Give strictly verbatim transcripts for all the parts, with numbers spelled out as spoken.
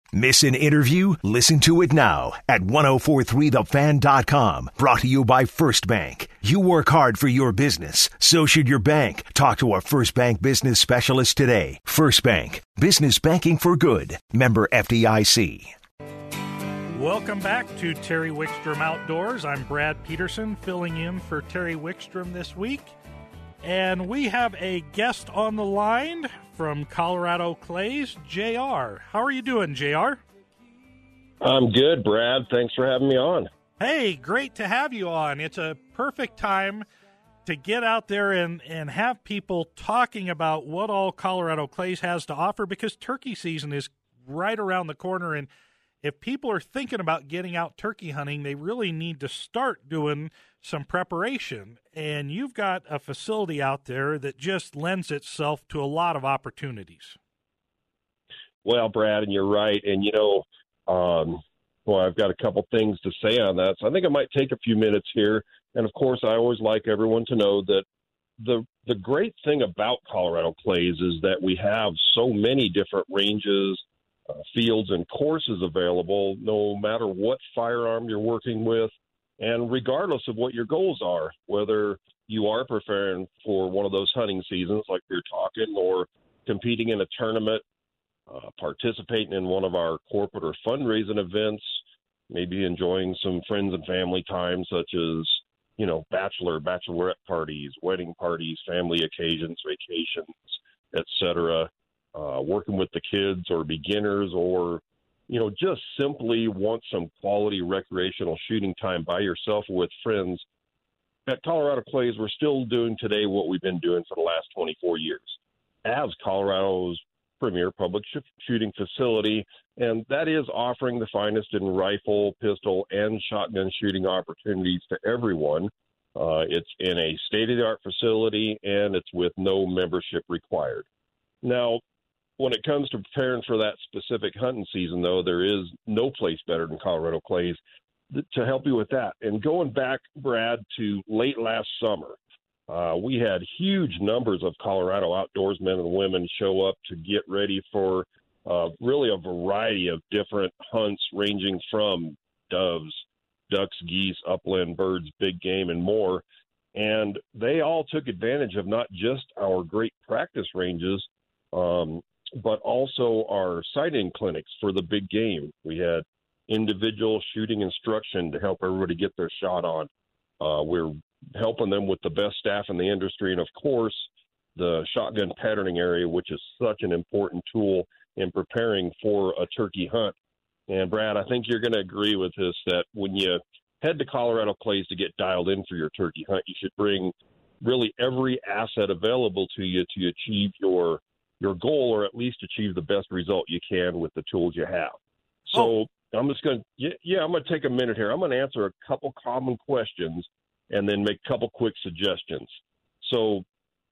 Miss an interview? Listen to it now at ten forty-three the fan dot com. Brought to you by First Bank. You work hard for your business. So should your bank. Talk to a First Bank business specialist today. First Bank. Business banking for good. Member F D I C. Welcome back to Terry Wickstrom Outdoors. I'm Brad Peterson, filling in for Terry Wickstrom this week. And we have a guest on the line from Colorado Clays, J R. How are you doing, J R? I'm good, Brad. Thanks for having me on. Hey, great to have you on. It's a perfect time to get out there and, and have people talking about what all Colorado Clays has to offer, because turkey season is right around the corner. And if people are thinking about getting out turkey hunting, they really need to start doing some preparation. And you've got a facility out there that just lends itself to a lot of opportunities. Well, Brad, and you're right. And, you know, um, well, I've got a couple things to say on that. So I think I might take a few minutes here. And, of course, I always like everyone to know that the the great thing about Colorado Clays is that we have so many different ranges, Uh, fields and courses available, no matter what firearm you're working with, and regardless of what your goals are, whether you are preparing for one of those hunting seasons like we're talking, or competing in a tournament, uh, participating in one of our corporate or fundraising events, maybe enjoying some friends and family time, such as, you know, bachelor, bachelorette parties, wedding parties, family occasions, vacations, et cetera. Uh, working with the kids or beginners, or, you know, just simply want some quality recreational shooting time by yourself or with friends. At Colorado Clays, we're still doing today what we've been doing for the last twenty-four years as Colorado's premier public sh- shooting facility, and that is offering the finest in rifle, pistol, and shotgun shooting opportunities to everyone. Uh, it's in a state-of-the-art facility, and it's with no membership required. Now, when it comes to preparing for that specific hunting season, though, there is no place better than Colorado Clays to help you with that. And going back, Brad, to late last summer, uh, we had huge numbers of Colorado outdoorsmen and women show up to get ready for uh, really a variety of different hunts, ranging from doves, ducks, geese, upland birds, big game, and more. And they all took advantage of not just our great practice ranges, um, but also our sighting clinics for the big game. We had individual shooting instruction to help everybody get their shot on. Uh, we're helping them with the best staff in the industry, and, of course, the shotgun patterning area, which is such an important tool in preparing for a turkey hunt. And, Brad, I think you're going to agree with this, that when you head to Colorado Clays to get dialed in for your turkey hunt, you should bring really every asset available to you to achieve your your goal, or at least achieve the best result you can with the tools you have. So oh. I'm just going to, yeah, yeah, I'm going to take a minute here. I'm going to answer a couple common questions and then make a couple quick suggestions. So,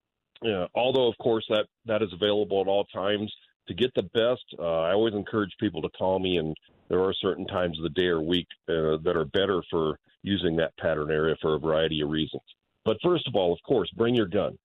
uh, although, of course, that, that is available at all times, to get the best, uh, I always encourage people to call me, and there are certain times of the day or week uh, that are better for using that pattern area for a variety of reasons. But first of all, of course, bring your gun.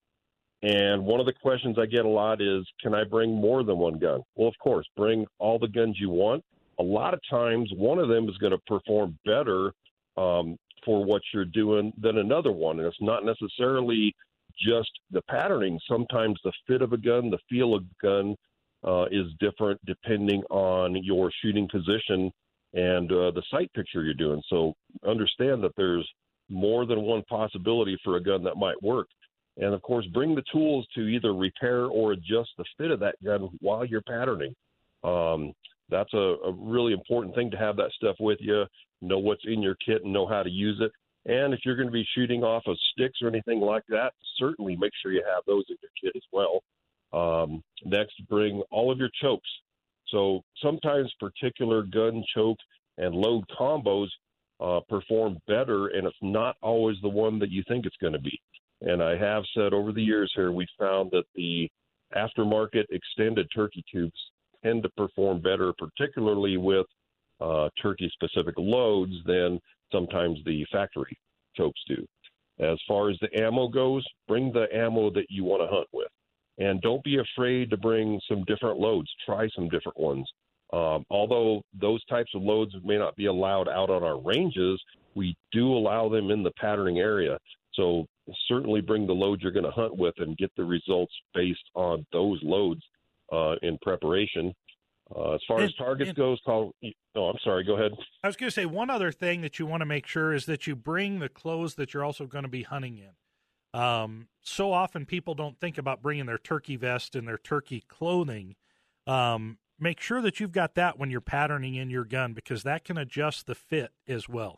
And one of the questions I get a lot is, can I bring more than one gun? Well, of course, bring all the guns you want. A lot of times, one of them is going to perform better um, for what you're doing than another one. And it's not necessarily just the patterning. Sometimes the fit of a gun, the feel of a gun uh, is different depending on your shooting position and uh, the sight picture you're doing. So understand that there's more than one possibility for a gun that might work. And, of course, bring the tools to either repair or adjust the fit of that gun while you're patterning. Um, that's a, a really important thing, to have that stuff with you, know what's in your kit and know how to use it. And if you're going to be shooting off of sticks or anything like that, certainly make sure you have those in your kit as well. Um, next, bring all of your chokes. So sometimes particular gun, choke, and load combos uh, perform better, and it's not always the one that you think it's going to be. And I have said over the years here, we found that the aftermarket extended turkey tubes tend to perform better, particularly with uh, turkey-specific loads, than sometimes the factory chokes do. As far as the ammo goes, bring the ammo that you want to hunt with. And don't be afraid to bring some different loads. Try some different ones. Um, although those types of loads may not be allowed out on our ranges, we do allow them in the patterning area. So certainly bring the load you're going to hunt with and get the results based on those loads uh, in preparation. Uh, as far and, as targets and, goes, call, oh, I'm sorry, go ahead. I was going to say one other thing that you want to make sure is that you bring the clothes that you're also going to be hunting in. Um, so often people don't think about bringing their turkey vest and their turkey clothing. Um, make sure that you've got that when you're patterning in your gun, because that can adjust the fit as well.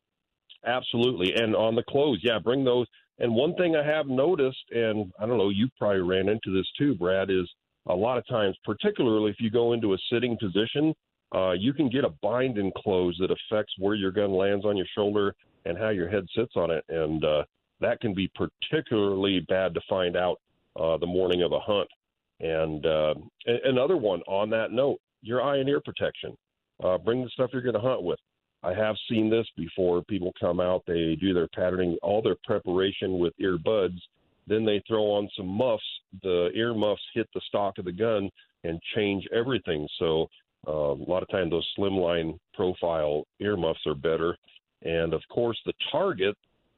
Absolutely. And on the clothes, yeah, bring those. And one thing I have noticed, and I don't know, you probably ran into this too, Brad, is a lot of times, particularly if you go into a sitting position, uh, you can get a bind in clothes that affects where your gun lands on your shoulder and how your head sits on it. And uh, that can be particularly bad to find out uh, the morning of a hunt. And uh, another one on that note, your eye and ear protection. Uh, bring the stuff you're going to hunt with. I have seen this before. People come out, they do their patterning, all their preparation with earbuds. Then they throw on some muffs. The ear muffs hit the stock of the gun and change everything. So uh, a lot of times those slimline profile ear muffs are better. And, of course, the target,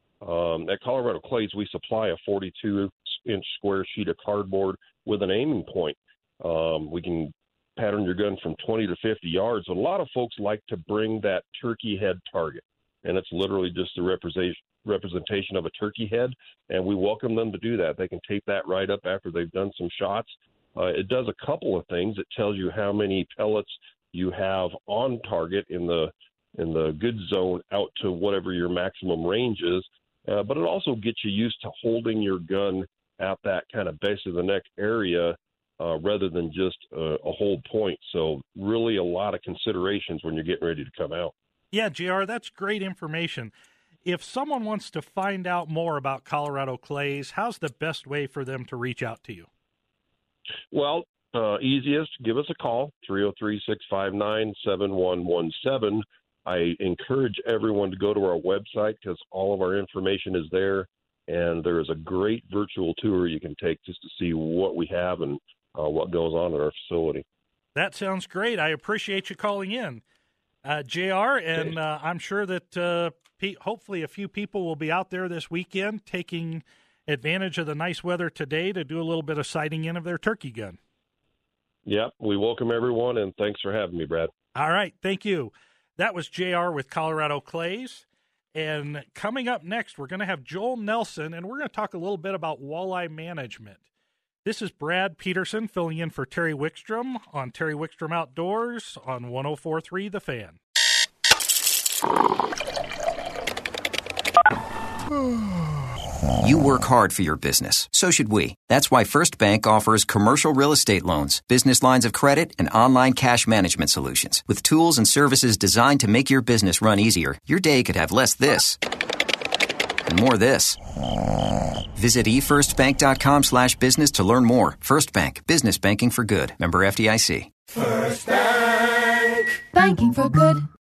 um, at Colorado Clays, we supply a forty-two inch square sheet of cardboard with an aiming point. Um, we can pattern your gun from twenty to fifty yards. A lot of folks like to bring that turkey head target, and it's literally just a representation representation of a turkey head, and we welcome them to do that. They can tape that right up after they've done some shots. Uh, it does a couple of things. It tells you how many pellets you have on target in the in the good zone out to whatever your maximum range is, uh, but it also gets you used to holding your gun at that kind of base of the neck area uh, rather than just uh, a whole point. So really a lot of considerations when you're getting ready to come out. Yeah, J R, that's great information. If someone wants to find out more about Colorado Clays, how's the best way for them to reach out to you? Well, uh, easiest, give us a call, three oh three, six five nine, seven one one seven. I encourage everyone to go to our website because all of our information is there, and there is a great virtual tour you can take just to see what we have and uh, what goes on in our facility. That sounds great. I appreciate you calling in, uh, J R, and uh, I'm sure that uh, pe- hopefully a few people will be out there this weekend taking advantage of the nice weather today to do a little bit of sighting in of their turkey gun. Yep, we welcome everyone, and thanks for having me, Brad. All right, thank you. That was J R with Colorado Clays. And coming up next, we're going to have Joel Nelson, and we're going to talk a little bit about walleye management. This is Brad Peterson filling in for Terry Wickstrom on Terry Wickstrom Outdoors on one oh four point three The Fan. You work hard for your business. So should we. That's why First Bank offers commercial real estate loans, business lines of credit, and online cash management solutions. With tools and services designed to make your business run easier, your day could have less this and more this. Visit e first bank dot com slash business to learn more. First Bank. Business banking for good. Member F D I C. First Bank. Banking for good.